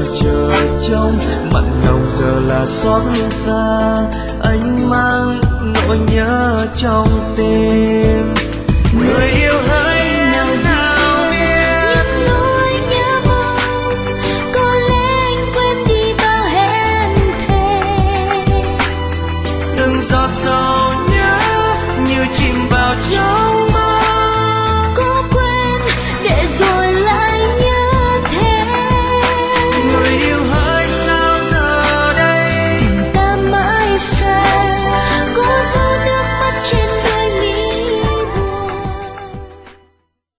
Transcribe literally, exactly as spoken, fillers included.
chờ trông mặn nồng giờ là xót xa. Anh mang nỗi nhớ trong tim, người yêu